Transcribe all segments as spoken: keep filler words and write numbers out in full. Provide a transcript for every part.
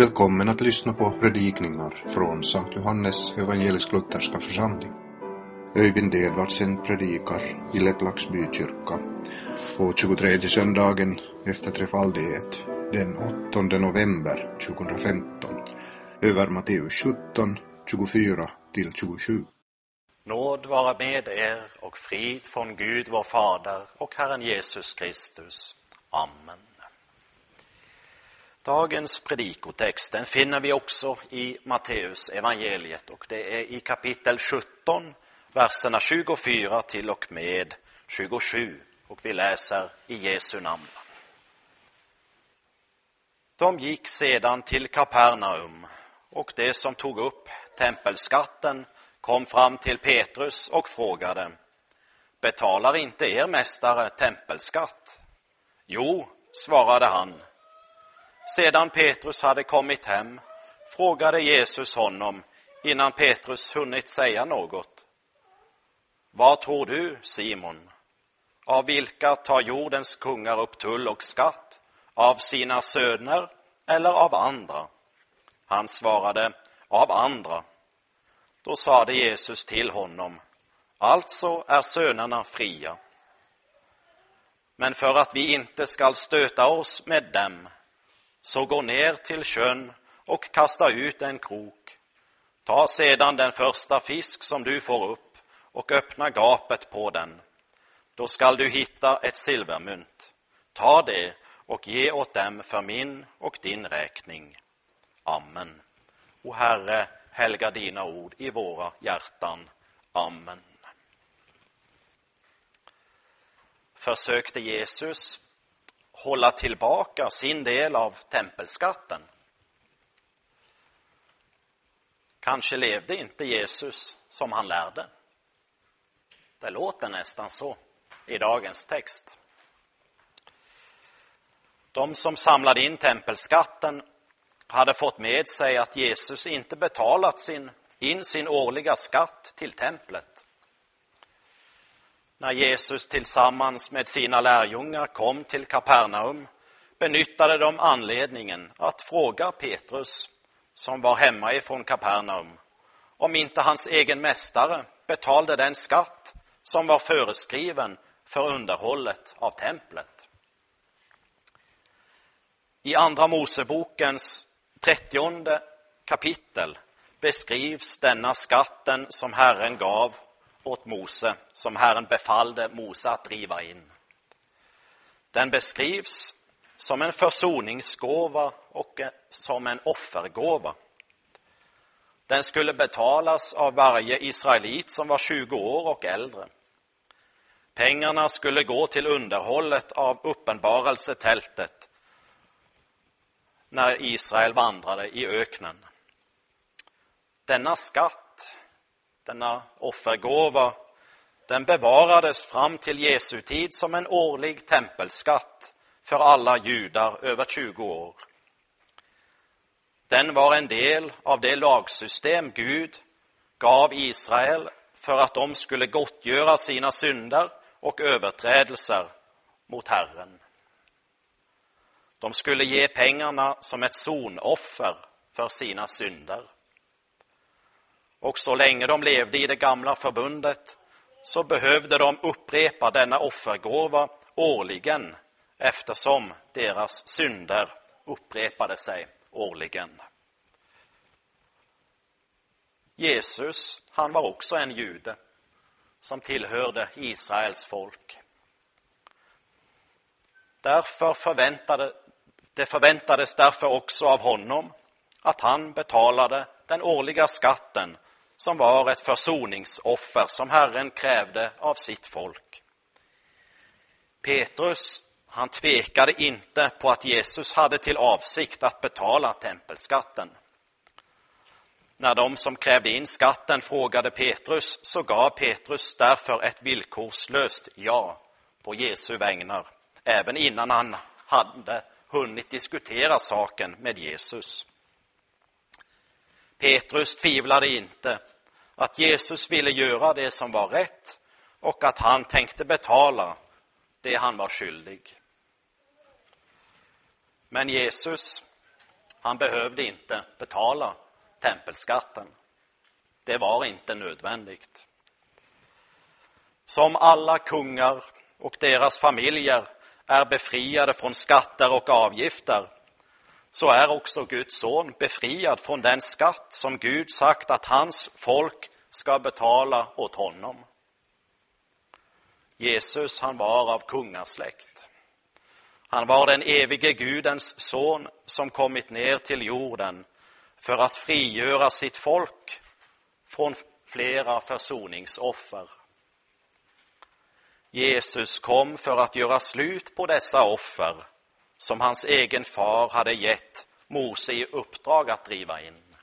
Välkommen att lyssna på predikningar från Sankt Johannes evangelisk-lutherska församling. Öyvind Edvardsen predikar i Lepplaksby kyrka på tjugotredje söndagen efter trefaldighet den åttonde november tjugohundrafemton över Matteus sjutton, tjugofyra till tjugosju. Nåd vara med er och frid från Gud vår Fader och Herren Jesus Kristus. Amen. Dagens predikotext den finner vi också i Matteus evangeliet och det är i kapitel sjutton, verserna tjugofyra till och med tjugosju, och vi läser i Jesu namn. De gick sedan till Kapernaum, och det som tog upp tempelskatten kom fram till Petrus och frågade: betalar inte er mästare tempelskatt? Jo, svarade han. Sedan Petrus hade kommit hem frågade Jesus honom innan Petrus hunnit säga något: vad tror du, Simon? Av vilka tar jordens kungar upp tull och skatt? Av sina söner eller av andra? Han svarade: av andra. Då sade Jesus till honom: alltså är sönerna fria. Men för att vi inte skall stöta oss med dem, så gå ner till sjön och kasta ut en krok. Ta sedan den första fisk som du får upp och öppna gapet på den. Då skall du hitta ett silvermynt. Ta det och ge åt dem för min och din räkning. Amen. O Herre, helga dina ord i våra hjärtan. Amen. Försökte Jesus hålla tillbaka sin del av tempelskatten? Kanske levde inte Jesus som han lärde. Det låter nästan så i dagens text. De som samlade in tempelskatten hade fått med sig att Jesus inte betalat sin, in sin årliga skatt till templet. När Jesus tillsammans med sina lärjungar kom till Kapernaum benyttade de anledningen att fråga Petrus, som var hemma ifrån Kapernaum, om inte hans egen mästare betalade den skatt som var föreskriven för underhållet av templet. I andra Mosebokens trettionde kapitel beskrivs denna skatten som Herren gav åt Mose, som Herren befallde Mose att driva in. Den beskrivs som en försoningsgåva och som en offergåva. Den skulle betalas av varje israelit som var tjugo år och äldre. Pengarna skulle gå till underhållet av uppenbarelsetältet när Israel vandrade i öknen. Denna skatt, denna offergåva, den bevarades fram till Jesu tid som en årlig tempelskatt för alla judar över tjugo år. Den var en del av det lagsystem Gud gav Israel för att de skulle gottgöra sina synder och överträdelser mot Herren. De skulle ge pengarna som ett sonoffer för sina synder. Och så länge de levde i det gamla förbundet så behövde de upprepa denna offergåva årligen, eftersom deras synder upprepade sig årligen. Jesus, han var också en jude som tillhörde Israels folk. Därför förväntade, det förväntades därför också av honom att han betalade den årliga skatten som var ett försoningsoffer som Herren krävde av sitt folk. Petrus, han tvekade inte på att Jesus hade till avsikt att betala tempelskatten. När de som krävde in skatten frågade Petrus, så gav Petrus därför ett villkorslöst ja på Jesu vägnar, även innan han hade hunnit diskutera saken med Jesus. Petrus tvivlade inte att Jesus ville göra det som var rätt och att han tänkte betala det han var skyldig. Men Jesus, Han behövde inte betala tempelskatten. Det var inte nödvändigt. Som alla kungar och deras familjer är befriade från skatter och avgifter, så är också Guds son befriad från den skatt som Gud sagt att hans folk ska betala åt honom. Jesus, han var av kungasläkt. Han var den evige Gudens son som kommit ner till jorden för att frigöra sitt folk från flera försoningsoffer. Jesus kom för att göra slut på dessa offer som hans egen far hade gett Mose i uppdrag att driva in.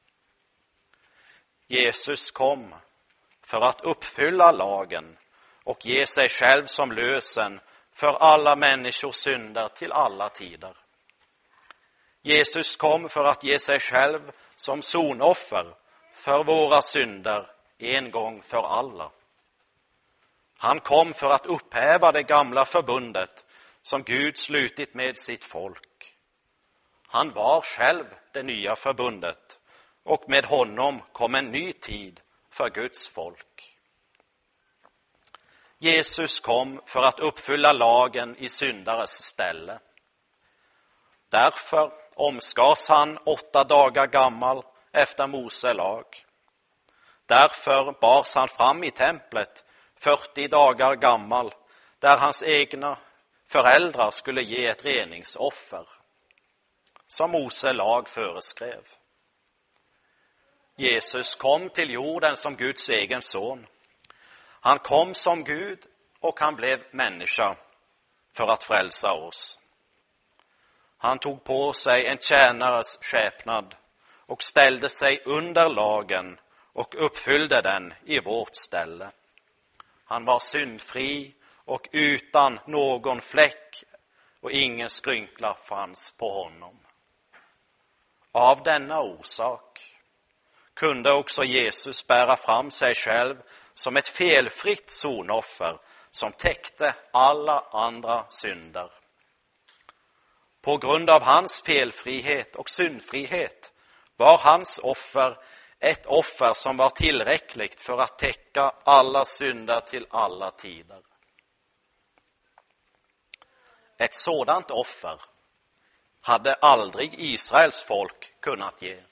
Jesus kom för att uppfylla lagen och ge sig själv som lösen för alla människors synder till alla tider. Jesus kom för att ge sig själv som sonoffer för våra synder en gång för alla. Han kom för att upphäva det gamla förbundet som Gud slutit med sitt folk. Han var själv det nya förbundet, och med honom kom en ny tid för Guds folk. Jesus kom för att uppfylla lagen i syndares ställe. Därför omskars han åtta dagar gammal efter Mose lag. Därför bars han fram i templet fyrtio dagar gammal, där hans egna föräldrar skulle ge ett reningsoffer, som Mose lag föreskrev. Jesus kom till jorden som Guds egen son. Han kom som Gud och han blev människa för att frälsa oss. Han tog på sig en tjänares skepnad och ställde sig under lagen och uppfyllde den i vårt ställe. Han var syndfri och utan någon fläck, och ingen skrynkla fanns på honom. Av denna orsak kunde också Jesus bära fram sig själv som ett felfritt sonoffer som täckte alla andra synder. På grund av hans felfrihet och syndfrihet var hans offer ett offer som var tillräckligt för att täcka alla synder till alla tider. Ett sådant offer hade aldrig Israels folk kunnat ge.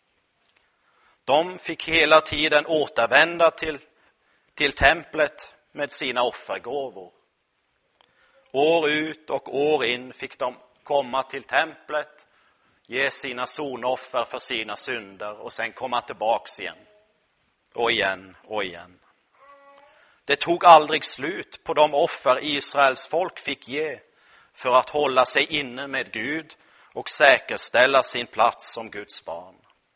De fick hela tiden återvända till, till templet med sina offergåvor. År ut och år in fick de komma till templet, ge sina sonoffer för sina synder och sen komma tillbaks igen. Och igen och igen. Det tog aldrig slut på de offer Israels folk fick ge för att hålla sig inne med Gud och säkerställa sin plats som Guds barn.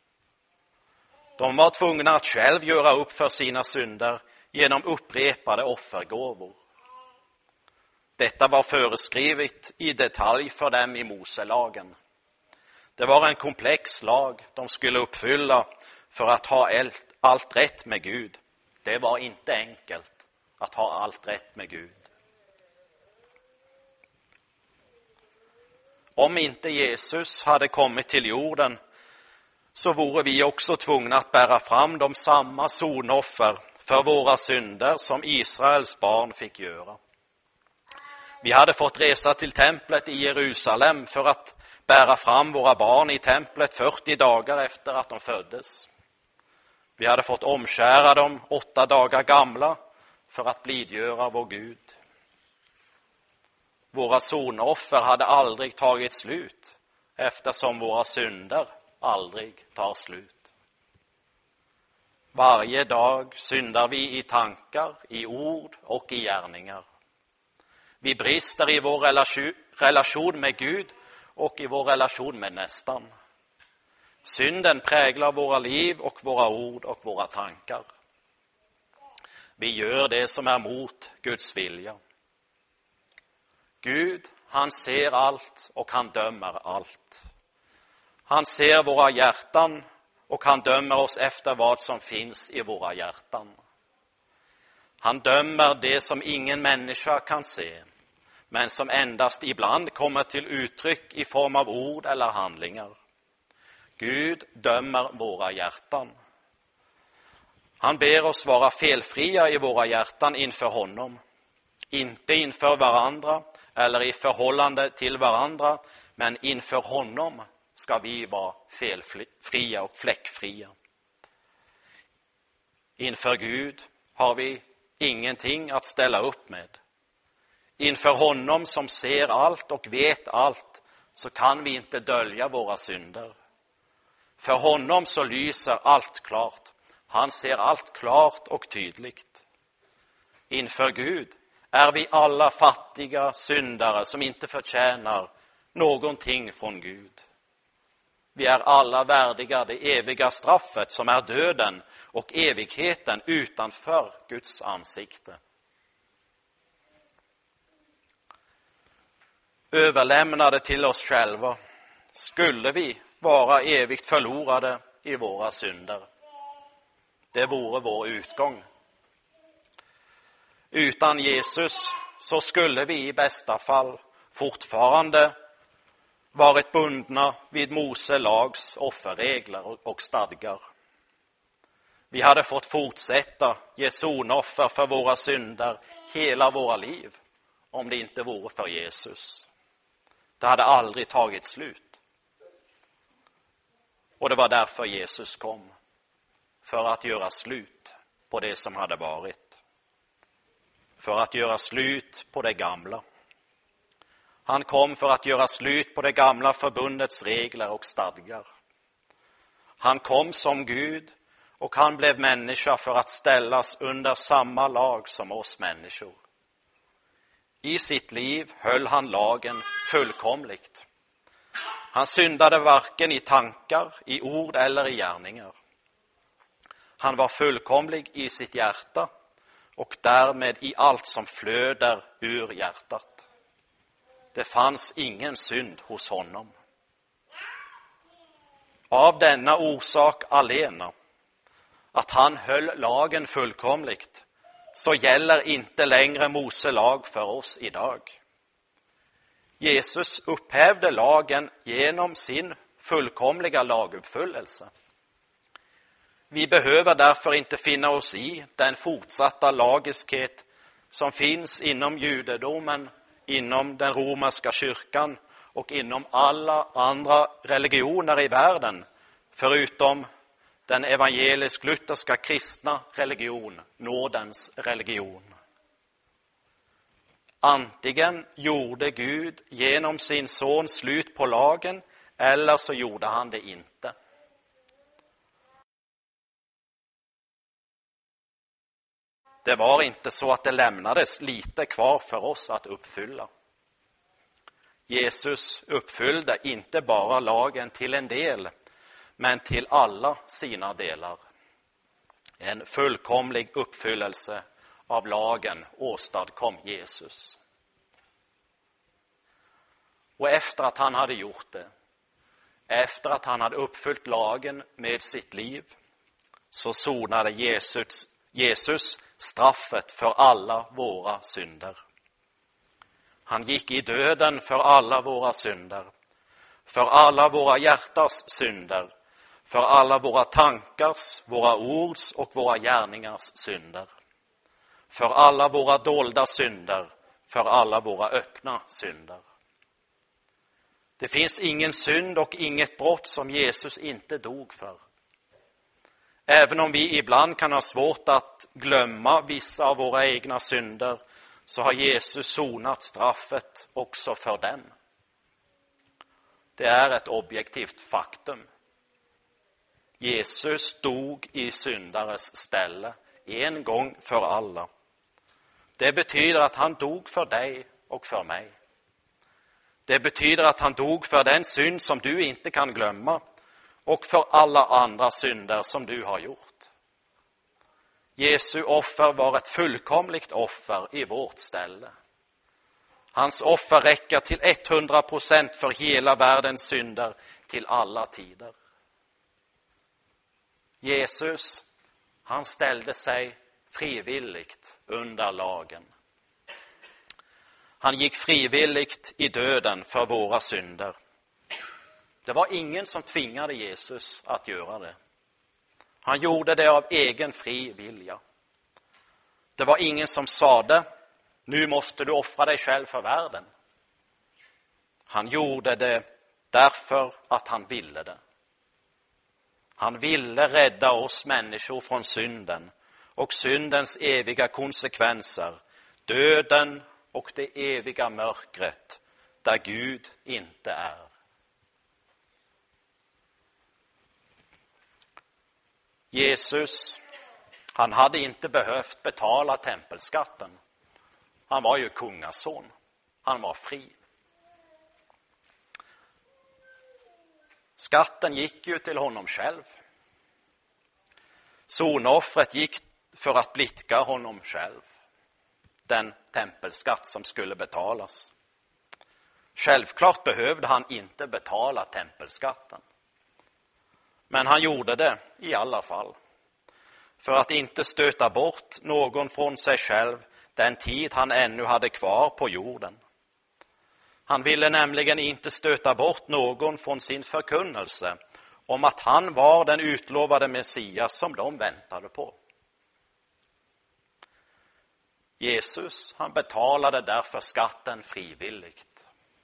De var tvungna att själv göra upp för sina synder genom upprepade offergåvor. Detta var föreskrivet i detalj för dem i Moselagen. Det var en komplex lag de skulle uppfylla för att ha allt rätt med Gud. Det var inte enkelt att ha allt rätt med Gud. Om inte Jesus hade kommit till jorden så vore vi också tvungna att bära fram de samma sonoffer för våra synder som Israels barn fick göra. Vi hade fått resa till templet i Jerusalem för att bära fram våra barn i templet fyrtio dagar efter att de föddes. Vi hade fått omskära dem åtta dagar gamla för att blidgöra vår Gud. Våra sonoffer hade aldrig tagit slut, eftersom våra synder aldrig tar slut. Varje dag syndar vi i tankar, i ord och i gärningar. Vi brister i vår relation med Gud och i vår relation med nästan. Synden präglar våra liv och våra ord och våra tankar. Vi gör det som är mot Guds vilja. Gud, han ser allt och han dömer allt. Han ser våra hjärtan och han dömer oss efter vad som finns i våra hjärtan. Han dömer det som ingen människa kan se, men som endast ibland kommer till uttryck i form av ord eller handlingar. Gud dömer våra hjärtan. Han ber oss vara felfria i våra hjärtan inför honom. Inte inför varandra eller i förhållande till varandra, men inför honom ska vi vara felfria och fläckfria. Inför Gud har vi ingenting att ställa upp med. Inför honom som ser allt och vet allt så kan vi inte dölja våra synder. För honom så lyser allt klart. Han ser allt klart och tydligt. Inför Gud är vi alla fattiga syndare som inte förtjänar någonting från Gud. Vi är alla värdiga det eviga straffet som är döden och evigheten utanför Guds ansikte. Överlämnade till oss själva skulle vi vara evigt förlorade i våra synder. Det vore vår utgång. Utan Jesus så skulle vi i bästa fall fortfarande varit bundna vid Mose lags offerregler och stadgar. Vi hade fått fortsätta ge sonoffer för våra synder hela våra liv om det inte vore för Jesus. Det hade aldrig tagit slut. Och det var därför Jesus kom. För att göra slut på det som hade varit. För att göra slut på det gamla. Han kom för att göra slut på det gamla förbundets regler och stadgar. Han kom som Gud och han blev människa för att ställas under samma lag som oss människor. I sitt liv höll han lagen fullkomligt. Han syndade varken i tankar, i ord eller i gärningar. Han var fullkomlig i sitt hjärta och därmed i allt som flöder ur hjärtat. Det fanns ingen synd hos honom. Av denna orsak alena, att han höll lagen fullkomligt, så gäller inte längre Mose lag för oss idag. Jesus upphävde lagen genom sin fullkomliga laguppfyllelse. Vi behöver därför inte finna oss i den fortsatta lagiskhet som finns inom judedomen, inom den romerska kyrkan och inom alla andra religioner i världen, förutom den evangelisk-lutherska kristna religion, nådens religion. Antingen gjorde Gud genom sin son slut på lagen, eller så gjorde han det inte. Det var inte så att det lämnades lite kvar för oss att uppfylla. Jesus uppfyllde inte bara lagen till en del, men till alla sina delar. En fullkomlig uppfyllelse av lagen åstadkom Jesus. Och efter att han hade gjort det, efter att han hade uppfyllt lagen med sitt liv, så sonade Jesus, Jesus straffet för alla våra synder. Han gick i döden för alla våra synder, för alla våra hjärtas synder, för alla våra tankars, våra ords och våra gärningars synder, för alla våra dolda synder, för alla våra öppna synder. Det finns ingen synd och inget brott som Jesus inte dog för. Även om vi ibland kan ha svårt att glömma vissa av våra egna synder, så har Jesus sonat straffet också för den. Det är ett objektivt faktum. Jesus dog i syndares ställe en gång för alla. Det betyder att han dog för dig och för mig. Det betyder att han dog för den synd som du inte kan glömma och för alla andra synder som du har gjort. Jesu offer var ett fullkomligt offer i vårt ställe. Hans offer räcker till hundra procent för hela världens synder till alla tider. Jesus, han ställde sig frivilligt under lagen. Han gick frivilligt i döden för våra synder. Det var ingen som tvingade Jesus att göra det. Han gjorde det av egen fri vilja. Det var ingen som sade, nu måste du offra dig själv för världen. Han gjorde det därför att han ville det. Han ville rädda oss människor från synden och syndens eviga konsekvenser, döden och det eviga mörkret där Gud inte är. Jesus, han hade inte behövt betala tempelskatten. Han var ju kungason. Han var fri. Skatten gick ju till honom själv. Sonoffret gick för att blidka honom själv. Den tempelskatt som skulle betalas. Självklart behövde han inte betala tempelskatten. Men han gjorde det i alla fall. För att inte stöta bort någon från sig själv den tid han ännu hade kvar på jorden. Han ville nämligen inte stöta bort någon från sin förkunnelse om att han var den utlovade Messias som de väntade på. Jesus, han betalade därför skatten frivilligt.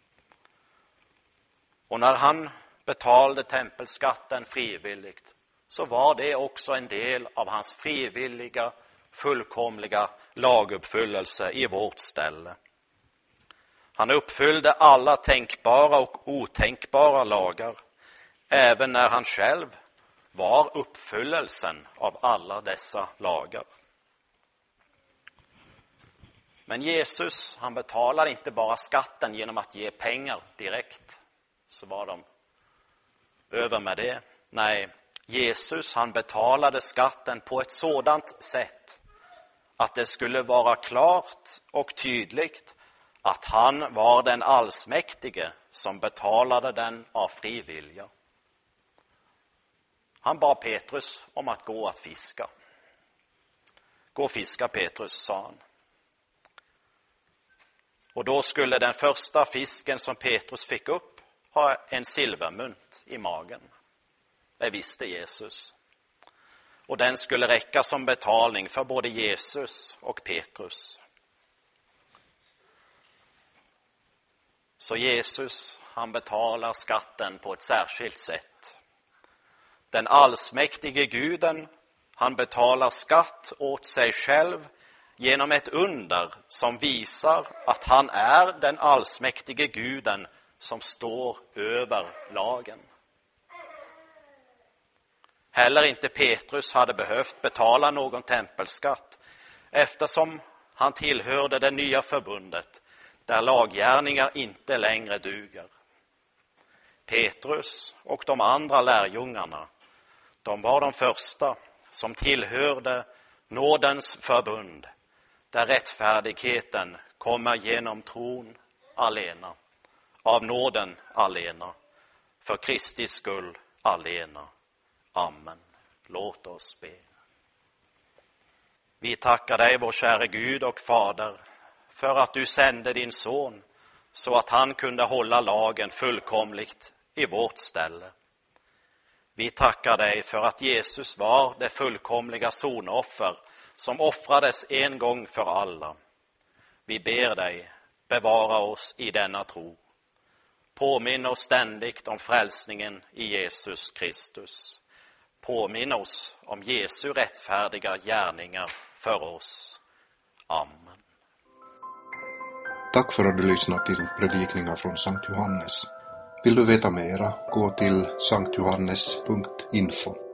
Och när han betalade tempelskatten frivilligt så var det också en del av hans frivilliga, fullkomliga laguppfyllelse i vårt ställe. Han uppfyllde alla tänkbara och otänkbara lagar, även när han själv var uppfyllelsen av alla dessa lagar. Men Jesus, han betalar inte bara skatten genom att ge pengar direkt. Så var de över med det. Nej, Jesus, han betalade skatten på ett sådant sätt att det skulle vara klart och tydligt att han var den allsmäktige som betalade den av fri vilja. Han bad Petrus om att gå att fiska. Gå och fiska, Petrus, sa han. Och då skulle den första fisken som Petrus fick upp ha en silvermynt i magen. Det visste Jesus. Och den skulle räcka som betalning för både Jesus och Petrus. Så Jesus, han betalar skatten på ett särskilt sätt. Den allsmäktige guden, han betalar skatt åt sig själv genom ett under som visar att han är den allsmäktige guden som står över lagen. Heller inte Petrus hade behövt betala någon tempelskatt eftersom han tillhörde det nya förbundet där laggärningar inte längre duger. Petrus och de andra lärjungarna, de var de första som tillhörde nådens förbund där rättfärdigheten kommer genom tron alena, av nåden alena, för Kristi skull alena. Amen. Låt oss be. Vi tackar dig, vår käre Gud och Fader, för att du sände din son så att han kunde hålla lagen fullkomligt i vårt ställe. Vi tackar dig för att Jesus var det fullkomliga sonoffer som offrades en gång för alla. Vi ber dig, bevara oss i denna tro. Påminn oss ständigt om frälsningen i Jesus Kristus. Påminn oss om Jesu rättfärdiga gärningar för oss. Amen. Tack för att du lyssnat till predikningar från Sankt Johannes. Vill du veta mera, gå till sankt johannes punkt info.